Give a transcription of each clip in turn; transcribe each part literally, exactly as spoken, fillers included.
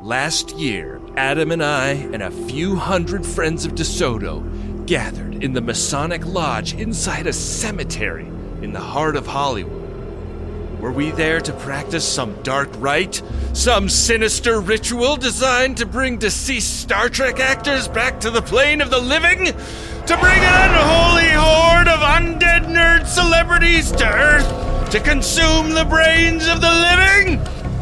Last year, Adam and I and a few hundred friends of DeSoto gathered in the Masonic Lodge inside a cemetery in the heart of Hollywood. Were we there to practice some dark rite? Some sinister ritual designed to bring deceased Star Trek actors back to the plane of the living? To bring an unholy horde of undead nerd celebrities to Earth to consume the brains of the living?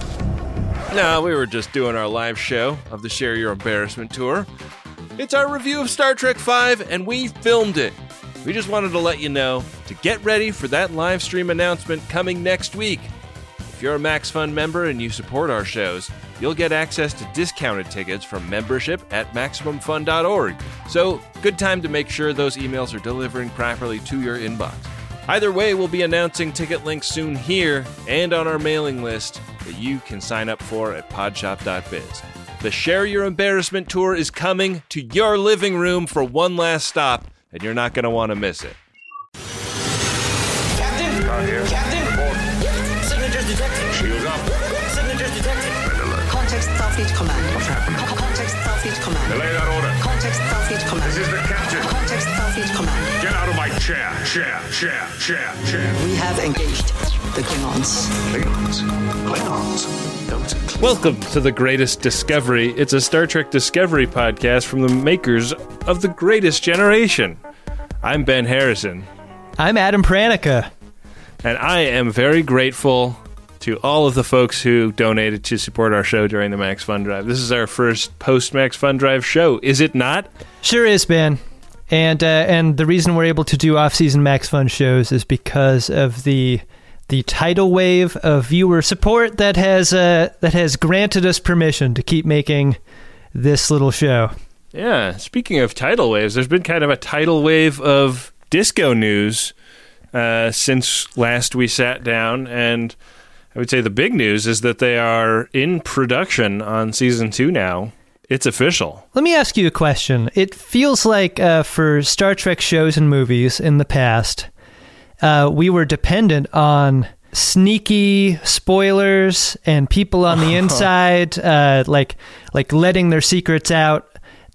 No, we were just doing our live show of the Share Your Embarrassment tour. It's our review of Star Trek five, and we filmed it. We just wanted to let you know to get ready for that live stream announcement coming next week. If you're a MaxFun member and you support our shows, you'll get access to discounted tickets from membership at Maximum Fun dot org. So, good time to make sure those emails are delivering properly to your inbox. Either way, we'll be announcing ticket links soon here and on our mailing list that you can sign up for at podshop dot biz. The Share Your Embarrassment tour is coming to your living room for one last stop, and you're not going to want to miss it. Captain! Not here. Captain! Report. Signatures detected. Shields up. Signatures detected. Red alert. Context Starfleet Command. What's happened? Co- Context Starfleet Command. Delay that order. Context Starfleet Command. This is the captain. Context Starfleet Command. Get out of my chair. Chair, chair, chair, chair. We have engaged the Klingons. Klingons. Klingons. Those are Klingons. Welcome to The Greatest Discovery. It's a Star Trek Discovery podcast from the makers of The Greatest Generation. I'm Ben Harrison. I'm Adam Pranica. And I am very grateful to all of the folks who donated to support our show during the Max Fun Drive. This is our first post-Max Fun Drive show, is it not? Sure is, Ben. And uh, and the reason we're able to do off-season Max Fun shows is because of the the tidal wave of viewer support that has uh, that has granted us permission to keep making this little show. Yeah, speaking of tidal waves, there's been kind of a tidal wave of disco news uh, since last we sat down, and I would say the big news is that they are in production on season two now. It's official. Let me ask you a question. It feels like uh, for Star Trek shows and movies in the past, uh, we were dependent on sneaky spoilers and people on the inside, uh, like like letting their secrets out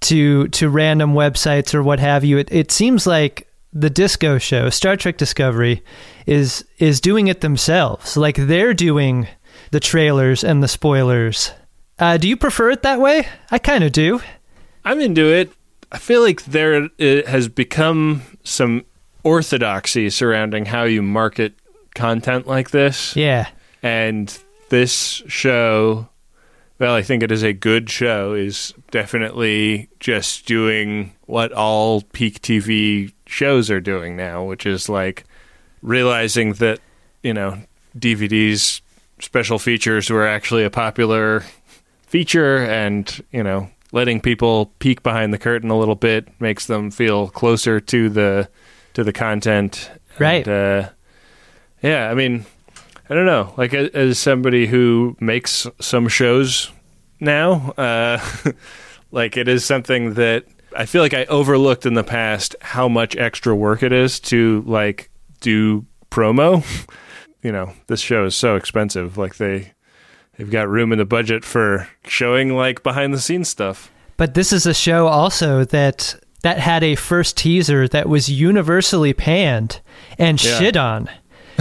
to to random websites or what have you. It, it seems like the Disco show, Star Trek Discovery, is is doing it themselves. Like they're doing the trailers and the spoilers. Uh, do you prefer it that way? I kind of do. I'm into it. I feel like there it has become some orthodoxy surrounding how you market content like this. Yeah. And this show, well, I think it is a good show, is definitely just doing what all peak T V shows are doing now, which is like realizing that, you know, D V Ds, special features were actually a popular feature, and, you know, letting people peek behind the curtain a little bit makes them feel closer to the to the content. Right. And, uh, yeah, I mean, I don't know. Like, as somebody who makes some shows now, uh, like, it is something that I feel like I overlooked in the past how much extra work it is to, like, do promo. You know, this show is so expensive. Like, they... They've got room in the budget for showing, like, behind-the-scenes stuff. But this is a show also that that had a first teaser that was universally panned and Yeah. shit on.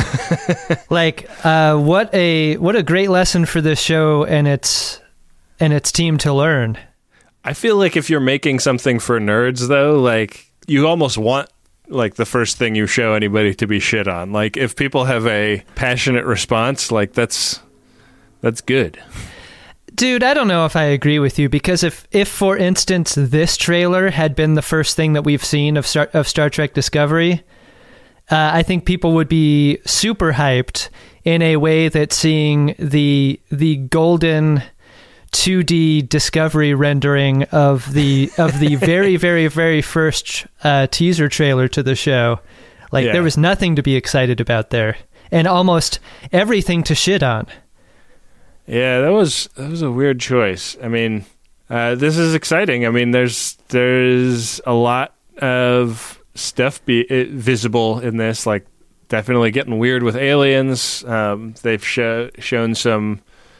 Like, uh, what a what a great lesson for this show and its and its team to learn. I feel like if you're making something for nerds, though, like, you almost want, like, the first thing you show anybody to be shit on. Like, if people have a passionate response, like, that's... That's good. Dude, I don't know if I agree with you, because if, if for instance, this trailer had been the first thing that we've seen of Star, of Star Trek Discovery, uh, I think people would be super hyped in a way that seeing the the golden two D Discovery rendering of the of the very, very, very first uh, teaser trailer to the show, like Yeah. there was nothing to be excited about there, and almost everything to shit on. Yeah, that was that was a weird choice. I mean, uh, this is exciting. I mean, there's there's a lot of stuff be it, visible in this. Like, definitely getting weird with aliens. Um, they've show, shown some,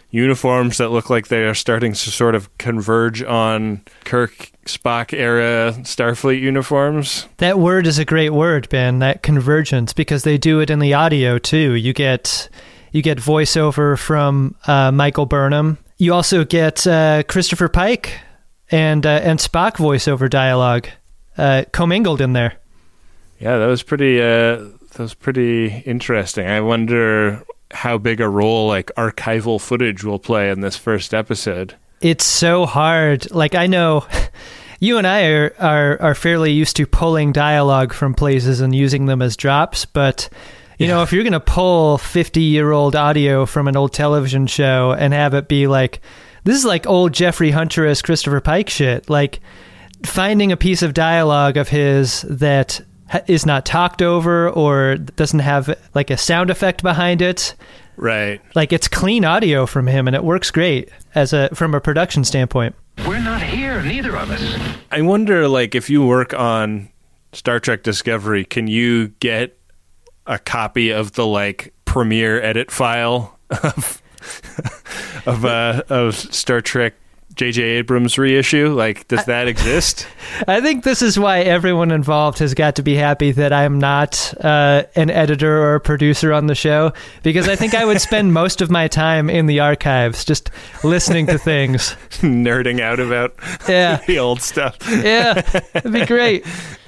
uniforms that look like they are starting to sort of converge on Kirk Spock era Starfleet uniforms. That word is a great word, Ben, that convergence, because they do it in the audio too. You get you get voiceover from uh, Michael Burnham. You also get uh, Christopher Pike and uh, and Spock voiceover dialogue uh, commingled in there. Yeah, that was pretty uh, that was pretty interesting. I wonder how big a role like archival footage will play in this first episode. It's so hard. Like, I know you and I are, are, are fairly used to pulling dialogue from places and using them as drops, but you yeah. know, if you're going to pull fifty-year-old audio from an old television show and have it be like, this is like old Jeffrey Hunter as Christopher Pike shit, like finding a piece of dialogue of his that is not talked over or doesn't have like a sound effect behind it. Right. Like, it's clean audio from him and it works great as a from a production standpoint. We're not here, neither of us. I wonder, like, if you work on Star Trek Discovery, can you get a copy of the like premiere edit file of of uh, of Star Trek J J Abrams reissue? Like, does that exist? I think this is why everyone involved has got to be happy that I'm not uh, an editor or a producer on the show, because I think I would spend most of my time in the archives just listening to things. Nerding out about yeah. the old stuff. Yeah, it'd be great.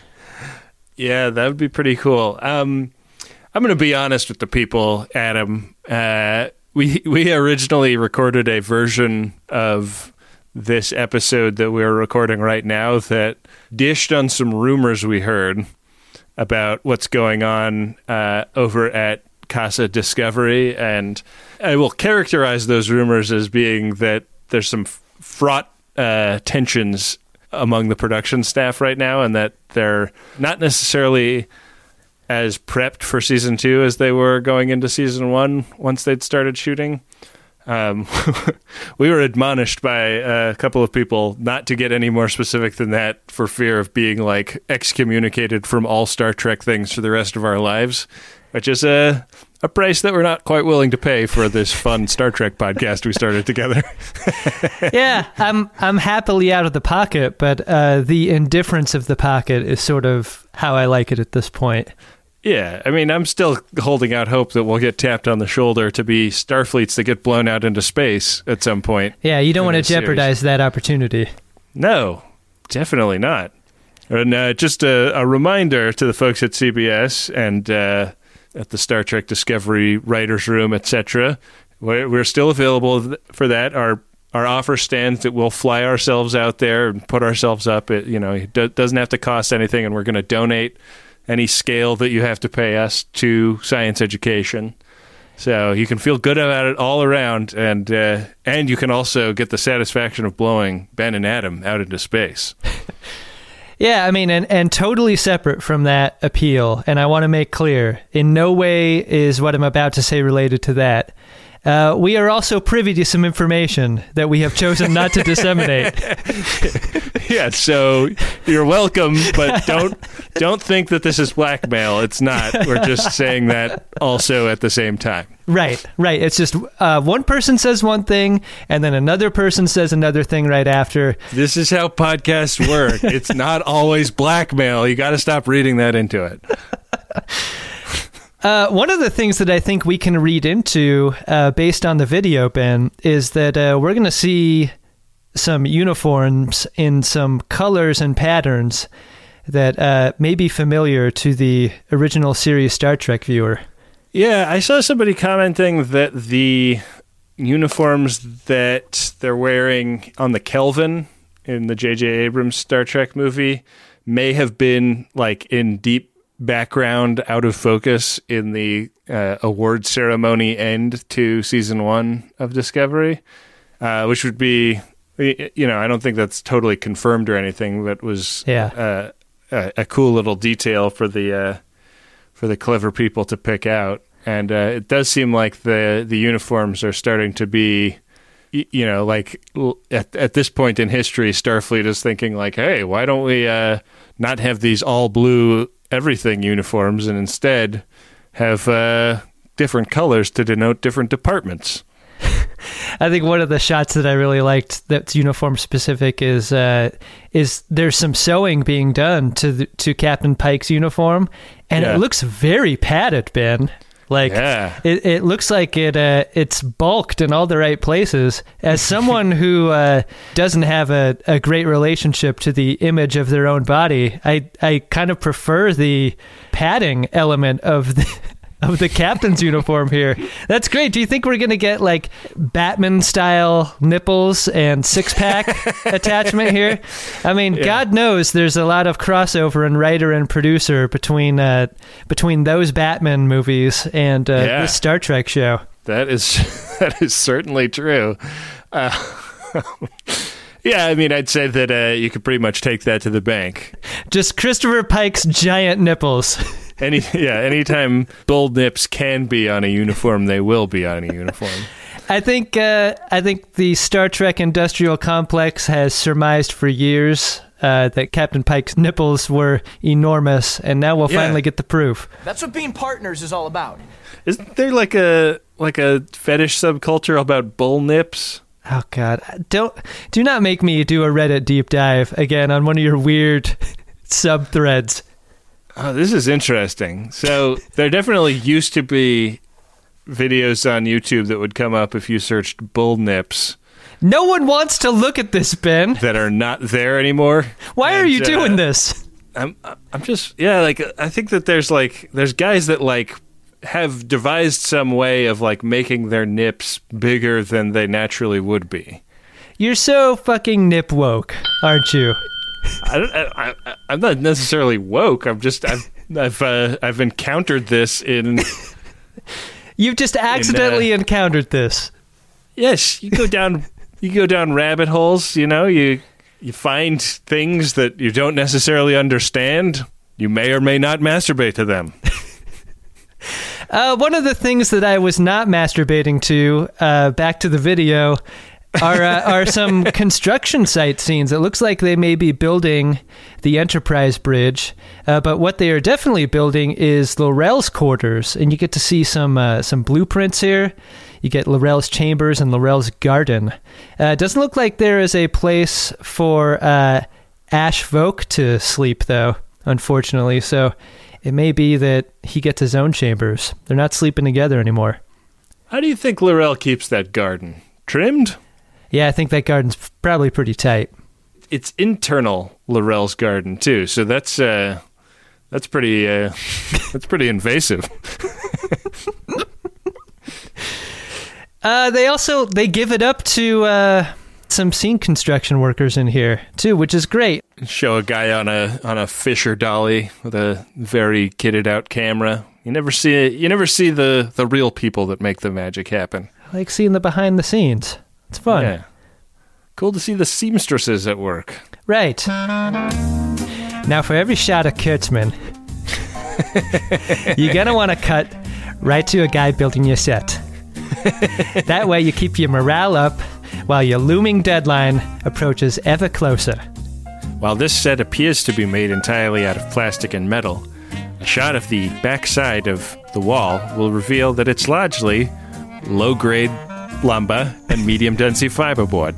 Yeah, that would be pretty cool. Um, I'm going to be honest with the people, Adam. Uh, we we originally recorded a version of this episode that we're recording right now that dished on some rumors we heard about what's going on uh, over at Casa Discovery, and I will characterize those rumors as being that there's some fraught uh, tensions among the production staff right now, and that they're not necessarily as prepped for season two as they were going into season one once they'd started shooting. Um, we were admonished by a couple of people not to get any more specific than that for fear of being like excommunicated from all Star Trek things for the rest of our lives, which is a, a price that we're not quite willing to pay for this fun Star Trek podcast we started together. Yeah, I'm I'm happily out of the pocket, but uh, the indifference of the pocket is sort of how I like it at this point. Yeah, I mean, I'm still holding out hope that we'll get tapped on the shoulder to be Starfleets that get blown out into space at some point. Yeah, you don't want to jeopardize that opportunity. No, definitely not. And uh, just a, a reminder to the folks at C B S and uh, at the Star Trek Discovery Writers' Room, et cetera, we're, we're still available for that. Our our offer stands that we'll fly ourselves out there and put ourselves up. It, you know, it do, doesn't have to cost anything, and we're going to donate any scale that you have to pay us to science education. So you can feel good about it all around, and uh, and you can also get the satisfaction of blowing Ben and Adam out into space. Yeah, I mean, and, and totally separate from that appeal, and I want to make clear, in no way is what I'm about to say related to that. Uh, we are also privy to some information that we have chosen not to disseminate. Yeah, so you're welcome, but don't don't think that this is blackmail. It's not. We're just saying that also at the same time. Right, right. It's just uh, one person says one thing, and then another person says another thing right after. This is how podcasts work. It's not always blackmail. You got to stop reading that into it. Uh, one of the things that I think we can read into, uh, based on the video, Ben, is that uh, we're going to see some uniforms in some colors and patterns that uh, may be familiar to the original series Star Trek viewer. Yeah, I saw somebody commenting that the uniforms that they're wearing on the Kelvin in the J J Abrams Star Trek movie may have been like in deep background out of focus in the uh, award ceremony end to season one of Discovery, uh, which would be, you know, I don't think that's totally confirmed or anything, but was yeah. uh, a, a cool little detail for the uh, for the clever people to pick out. And uh, it does seem like the the uniforms are starting to be, you know, like at at this point in history, Starfleet is thinking like, hey, why don't we uh, not have these all blue everything uniforms and instead have uh, different colors to denote different departments. I think one of the shots that I really liked that's uniform specific is uh, is there's some sewing being done to the, to Captain Pike's uniform, and Yeah. it looks very padded, Ben. Like Yeah. it, it looks like it uh, it's bulked in all the right places. As someone who uh, doesn't have a, a great relationship to the image of their own body, I, I kind of prefer the padding element of the of the captain's uniform here. That's great. Do you think we're going to get like Batman style nipples and six pack attachment here? I mean, Yeah. God knows there's a lot of crossover in writer and producer between uh, between those Batman movies and uh, Yeah. this Star Trek show. That is that is certainly true. Uh, yeah, I mean, I'd say that uh, you could pretty much take that to the bank. Just Christopher Pike's giant nipples. Any yeah, anytime bull nips can be on a uniform, they will be on a uniform. I think uh, I think the Star Trek industrial complex has surmised for years uh, that Captain Pike's nipples were enormous, and now we'll Yeah. finally get the proof. That's what being partners is all about. Isn't there like a like a fetish subculture about bull nips? Oh God! Don't do not make me do a Reddit deep dive again on one of your weird sub threads. Oh, this is interesting. So there definitely used to be videos on YouTube that would come up if you searched bull nips No one wants to look at this, Ben. that are not there anymore. Why are And, you uh, doing this? I'm I'm just yeah, like I think that there's like there's guys that like have devised some way of like making their nips bigger than they naturally would be. You're so fucking nip woke, aren't you? I don't, I, I, I'm not necessarily woke. I'm just I've I've uh, I've encountered this in You've just accidentally encountered this. yes. You go down you go down rabbit holes. You know you you find things that you don't necessarily understand. You may or may not masturbate to them. Uh, one of the things that I was not masturbating to, uh, back to the video, are uh, are some construction site scenes. It looks like they may be building the Enterprise bridge, uh, but what they are definitely building is L'Rell's quarters, and you get to see some uh, some blueprints here. You get L'Rell's chambers and L'Rell's garden. Uh, it doesn't look like there is a place for uh, Ash Voke to sleep, though, unfortunately. So it may be that he gets his own chambers. They're not sleeping together anymore. How do you think L'Rell keeps that garden? Trimmed? Yeah, I think that garden's probably pretty tight. It's internal L'Rell's garden too, so that's uh, that's pretty uh, that's pretty invasive. Uh, they also they give it up to uh, some scene construction workers in here too, which is great. Show a guy on a on a Fisher dolly with a very kitted out camera. You never see it. You never see the the real people that make the magic happen. I like seeing the behind the scenes. It's fun. Yeah, cool to see the seamstresses at work. Right. Now, for every shot of Kurtzman, you're going to want to cut right to a guy building your set. That way you keep your morale up while your looming deadline approaches ever closer. While this set appears to be made entirely out of plastic and metal, a shot of the backside of the wall will reveal that it's largely low-grade lumber and medium-density fiberboard.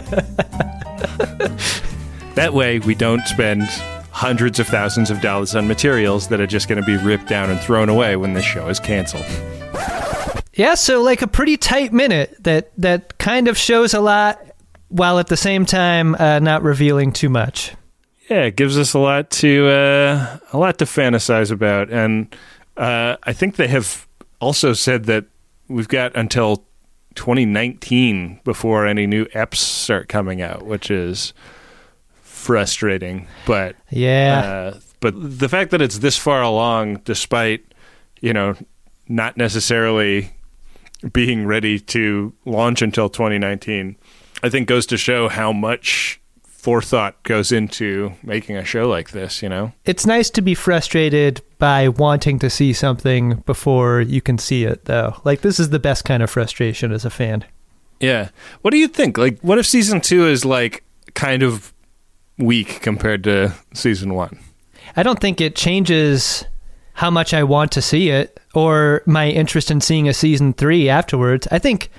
That way, we don't spend hundreds of thousands of dollars on materials that are just going to be ripped down and thrown away when the show is canceled. Yeah, so like a pretty tight minute that, that kind of shows a lot while at the same time uh, not revealing too much. Yeah, it gives us a lot to uh, a lot to fantasize about, and uh, I think they have also said that we've got until twenty nineteen before any new eps start coming out, which is frustrating. But Yeah. uh, but the fact that it's this far along, despite you know not necessarily being ready to launch until twenty nineteen, I think goes to show how much forethought goes into making a show like this, you know? It's nice to be frustrated by wanting to see something before you can see it, though. Like, this is the best kind of frustration as a fan. Yeah. What do you think? Like, what if season two is, like, kind of weak compared to season one? I don't think it changes how much I want to see it or my interest in seeing a season three afterwards. I think...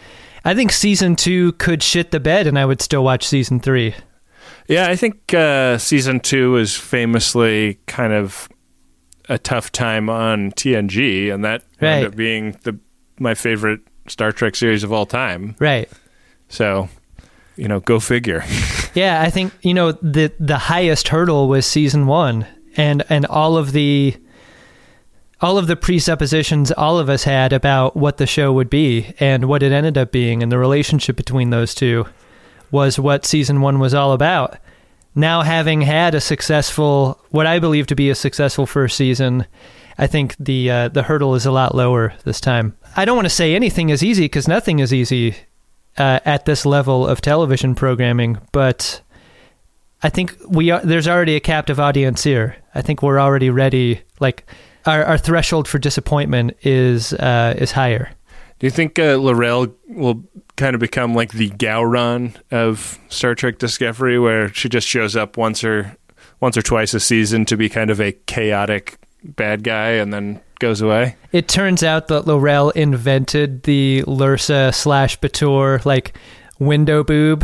I think season two could shit the bed, and I would still watch season three. Yeah, I think uh, season two is famously kind of a tough time on T N G, and that right. ended up being the my favorite Star Trek series of all time. Right. So, you know, go figure. Yeah, I think, you know, the the highest hurdle was season one, and and all of the all of the presuppositions all of us had about what the show would be and what it ended up being, and the relationship between those two was what season one was all about. Now, having had a successful, what I believe to be a successful first season, I think the uh, the hurdle is a lot lower this time. I don't want to say anything is easy, because nothing is easy uh, at this level of television programming, but I think we are, there's already a captive audience here. I think we're already ready. Like, our, our threshold for disappointment is uh, is higher. Do you think uh, L'Rell will kind of become like the Gowron of Star Trek Discovery, where she just shows up once or once or twice a season to be kind of a chaotic bad guy and then goes away? It turns out that L'Rell invented the Lursa slash Bator, like, window boob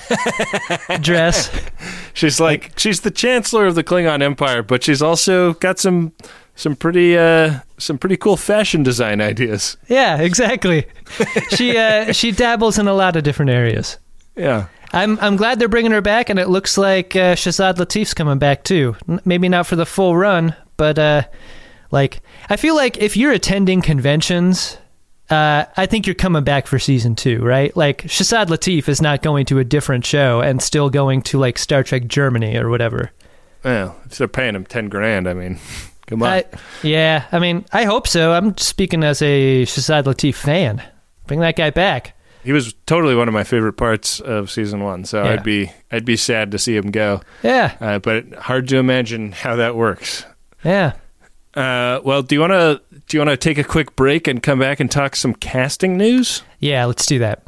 dress. She's like, she's the Chancellor of the Klingon Empire, but she's also got some some pretty uh, some pretty cool fashion design ideas. Yeah, exactly. she uh, she dabbles in a lot of different areas. Yeah. I'm I'm glad they're bringing her back, and it looks like uh, Shazad Latif's coming back too. N- maybe not for the full run, but uh, like, I feel like if you're attending conventions, uh, I think you're coming back for season two, right? Like, Shazad Latif is not going to a different show and still going to, like, Star Trek Germany or whatever. Well, if they're paying him ten grand, I mean, come on. I, yeah, I mean, I hope so. I'm speaking as a Shazad Latif fan. Bring that guy back. He was totally one of my favorite parts of season one, so Yeah. I'd be I'd be sad to see him go. Yeah, Uh, but hard to imagine how that works. yeah. Uh, well, do you want to do you want to take a quick break and come back and talk some casting news? Yeah, let's do that.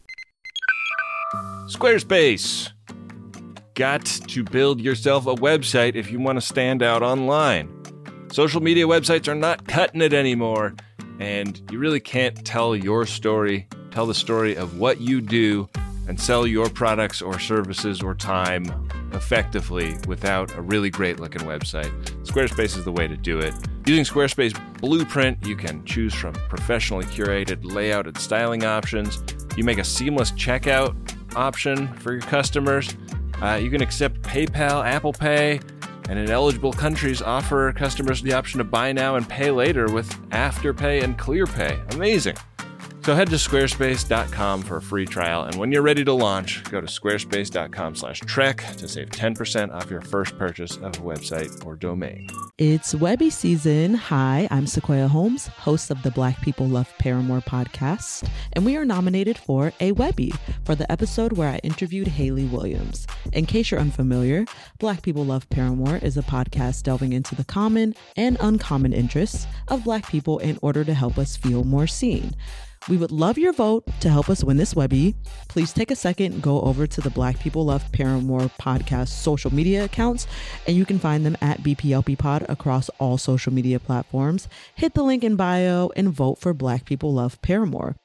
Squarespace. Got to build yourself a website if you want to stand out online. Social media websites are not cutting it anymore, and you really can't tell your story, tell the story of what you do, and sell your products or services or time effectively without a really great looking website. Squarespace is the way to do it. Using Squarespace Blueprint, you can choose from professionally curated layout and styling options. You make a seamless checkout option for your customers. Uh, you can accept PayPal, Apple Pay, and in eligible countries offer customers the option to buy now and pay later with Afterpay and ClearPay. Amazing. So head to squarespace dot com for a free trial, and when you're ready to launch, go to squarespace dot com slash trek to save ten percent off your first purchase of a website or domain. It's Webby season. Hi, I'm Sequoia Holmes, host of the Black People Love Paramore podcast, and we are nominated for a Webby for the episode where I interviewed Hayley Williams. In case you're unfamiliar, Black People Love Paramore is a podcast delving into the common and uncommon interests of Black people in order to help us feel more seen. We would love your vote to help us win this Webby. Please take a second, go over to the Black People Love Paramore podcast social media accounts, and you can find them at B P L P Pod across all social media platforms. Hit the link in bio and vote for Black People Love Paramore.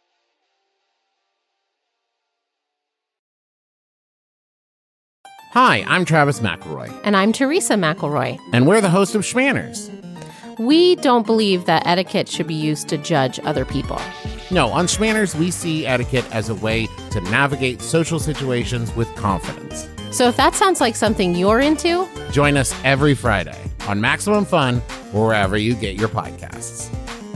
Hi, I'm Travis McElroy, And I'm Teresa McElroy. and we're the host of Schmanners. We don't believe that etiquette should be used to judge other people. No, on Schmanners, we see etiquette as a way to navigate social situations with confidence. So if that sounds like something you're into, Join us every Friday on Maximum Fun or wherever you get your podcasts.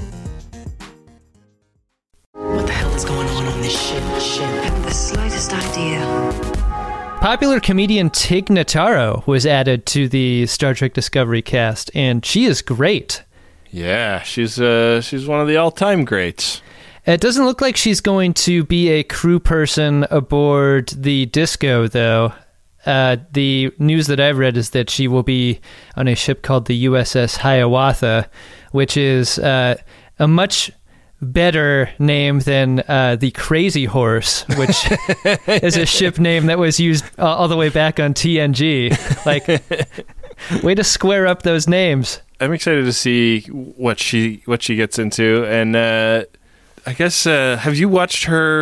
What the hell is going on on this ship? Ship. Have the slightest idea. Popular comedian Tig Notaro was added to the Star Trek Discovery cast, and she is great. Yeah, she's uh, she's one of the all-time greats. It doesn't look like she's going to be a crew person aboard the Disco, though. Uh, the news that I've read is that she will be on a ship called the U S S Hiawatha, which is uh, a much better name than uh, the Crazy Horse, which is a ship name that was used uh, all the way back on T N G. Like, way to square up those names. I'm excited to see what she what she gets into, and uh, I guess uh, have you watched her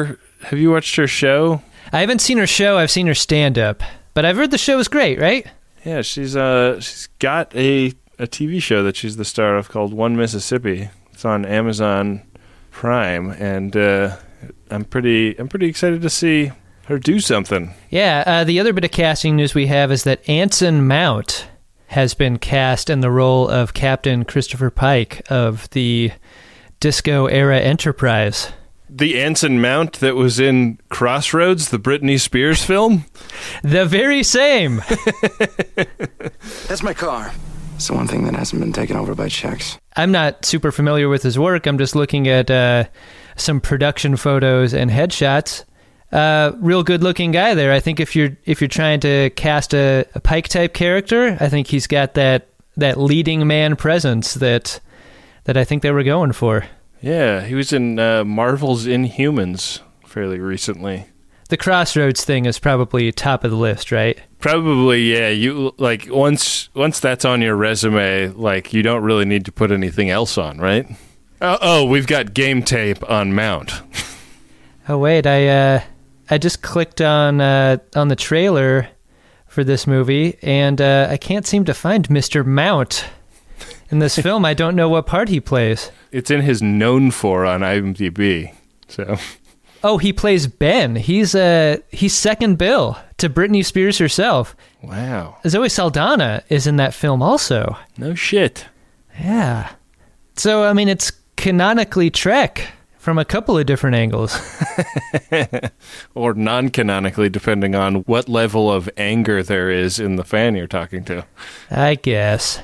have you watched her show? I haven't seen her show. I've seen her stand-up. But I've heard the show is great, right? Yeah, she's uh she's got a, a T V show that she's the star of called One Mississippi. It's on Amazon Prime, and uh, I'm pretty I'm pretty excited to see her do something. Yeah, uh, the other bit of casting news we have is that Anson Mount has been cast in the role of Captain Christopher Pike of the Disco-era Enterprise. The Anson Mount that was in Crossroads, the Britney Spears film? The very same. That's my car. It's the one thing that hasn't been taken over by checks. I'm not super familiar with his work. I'm just looking at uh, some production photos and headshots. Uh, real good-looking guy there. I think if you're if you're trying to cast a, a Pike-type character, I think he's got that that leading man presence that that I think they were going for. Yeah, he was in uh, Marvel's Inhumans fairly recently. The Crossroads thing is probably top of the list, right? Probably, yeah. You like once once that's on your resume, like you don't really need to put anything else on, right? Oh, oh we've got game tape on Mount. Oh wait, I uh, I just clicked on uh, on the trailer for this movie, and uh, I can't seem to find Mister Mount in this film. I don't know what part he plays. It's in his known for on IMDb. So, oh, he plays Ben. He's uh he's second bill to Britney Spears herself. Wow. Zoe Saldana is in that film also. No shit. Yeah. So I mean, it's canonically Trek from a couple of different angles. Or non-canonically, depending on what level of anger there is in the fan you're talking to. I guess.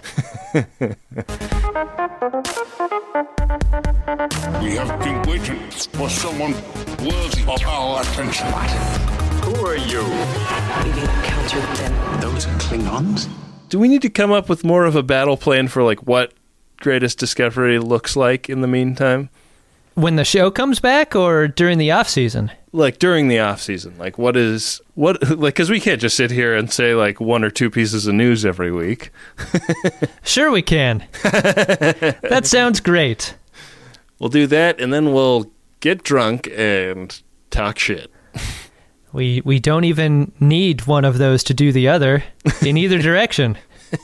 We have been waiting for someone worthy of our attention. What? Who are you? We've encountered them. Those Klingons? Do we need to come up with more of a battle plan for like what Greatest Discovery looks like in the meantime? When the show comes back, or during the off season? Like during the off season, like what is what like because we can't just sit here and say like one or two pieces of news every week. Sure, we can. That sounds great. We'll do that, and then we'll get drunk and talk shit. We we don't even need one of those to do the other in either direction.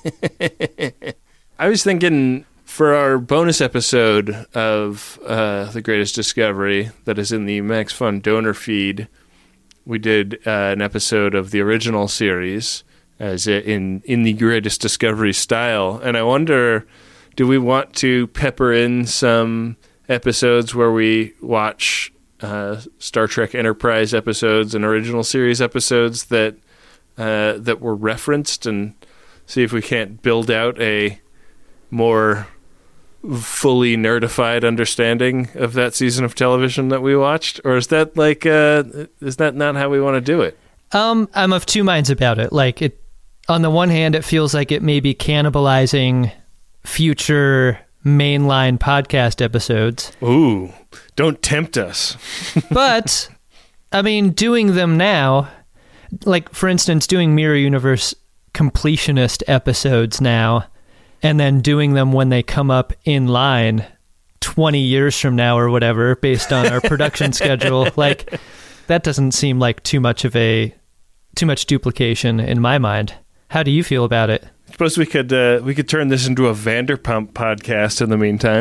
I was thinking for our bonus episode of uh, The Greatest Discovery that is in the Max Fun donor feed, we did uh, an episode of the original series as in in the Greatest Discovery style, and I wonder, do we want to pepper in some episodes where we watch uh, Star Trek Enterprise episodes and original series episodes that uh, that were referenced, and see if we can't build out a more fully nerdified understanding of that season of television that we watched? Or is that like uh, is that not how we want to do it? Um, I'm of two minds about it. Like it, on the one hand, it feels like it may be cannibalizing future mainline podcast episodes. Ooh, don't tempt us. But, I mean, doing them now, like, for instance, doing Mirror Universe completionist episodes now, and then doing them when they come up in line twenty years from now or whatever, based on our production schedule, like, that doesn't seem like too much of a, too much duplication in my mind. How do you feel about it? I suppose we could uh, we could turn this into a Vanderpump podcast in the meantime.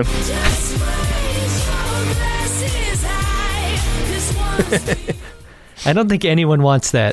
I don't think anyone wants that.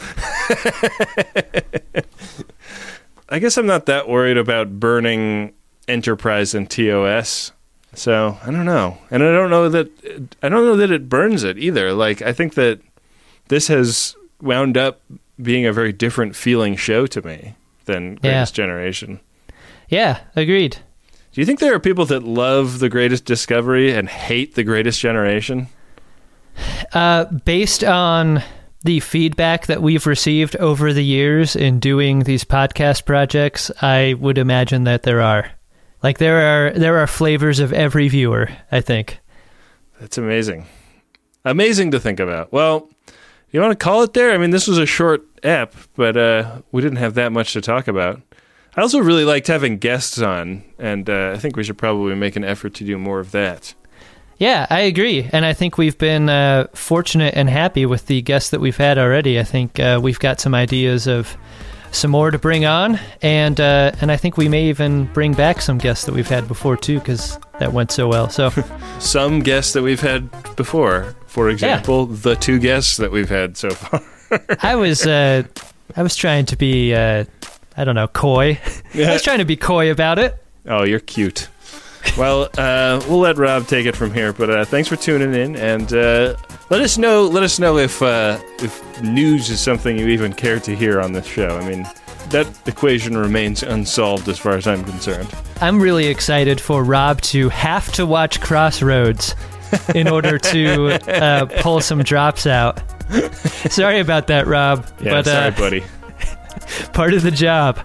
I guess I'm not that worried about burning Enterprise and T O S. So I don't know, and I don't know that I don't know that it burns it either. Like I think that this has wound up being a very different feeling show to me than Greatest yeah. Generation. Yeah, agreed. Do you think there are people that love The Greatest Discovery and hate The Greatest Generation? Uh, based on the feedback that we've received over the years in doing these podcast projects, I would imagine that there are. Like there are there are flavors of every viewer, I think. That's amazing. Amazing to think about. Well, you want to call it there? I mean, this was a short ep, but uh, we didn't have that much to talk about. I also really liked having guests on, and uh, I think we should probably make an effort to do more of that. Yeah, I agree. And I think we've been uh, fortunate and happy with the guests that we've had already. I think uh, we've got some ideas of some more to bring on. And uh, and I think we may even bring back some guests that we've had before, too, because that went so well. So some guests that we've had before. For example, yeah. the two guests that we've had so far. I was uh, I was trying to be, uh, I don't know, coy. Yeah. I was trying to be coy about it. Oh, you're cute. Well, uh, we'll let Rob take it from here. But uh, thanks for tuning in, and uh, let us know. Let us know if uh, if news is something you even care to hear on this show. I mean, that equation remains unsolved as far as I'm concerned. I'm really excited for Rob to have to watch Crossroads in order to uh, pull some drops out. Sorry about that, Rob. Yeah, but, sorry, uh, buddy. Part of the job.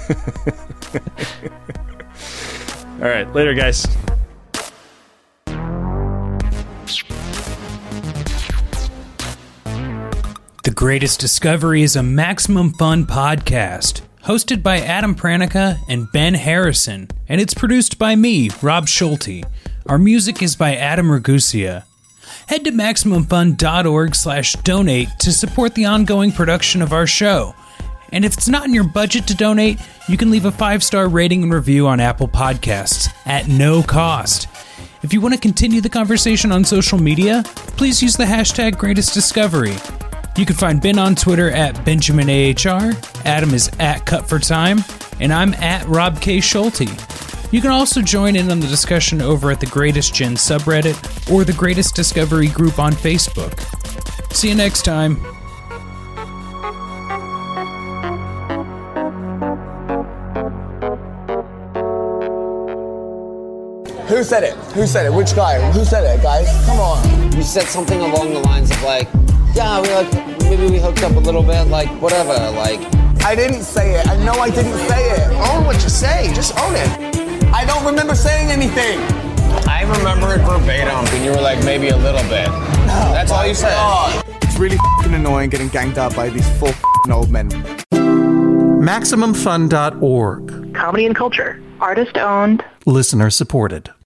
All right, later, guys. The Greatest Discovery is a Maximum Fun podcast, hosted by Adam Pranica and Ben Harrison, and it's produced by me, Rob Schulte. Our music is by Adam Ragusia. Head to MaximumFun.org slash donate to support the ongoing production of our show. And if it's not in your budget to donate, you can leave a five-star rating and review on Apple Podcasts at no cost. If you want to continue the conversation on social media, please use the hashtag Greatest Discovery. You can find Ben on Twitter at BenjaminAHR, Adam is at Cut for Time, and I'm at Rob K. Schulte. You can also join in on the discussion over at the Greatest Gen subreddit or the Greatest Discovery group on Facebook. See you next time. Who said it? Who said it? Which guy? Who said it, guys? Come on. You said something along the lines of like, yeah, we like, maybe we hooked up a little bit, like, whatever, like. I didn't say it. I know I didn't say it. Own what you say. Just own it. I don't remember saying anything. I remember it verbatim, and you were like, maybe a little bit. No, that's all you said. God. It's really f***ing annoying getting ganged up by these four f***ing old men. Maximum Fun dot org. Comedy and culture. Artist owned. Listener supported.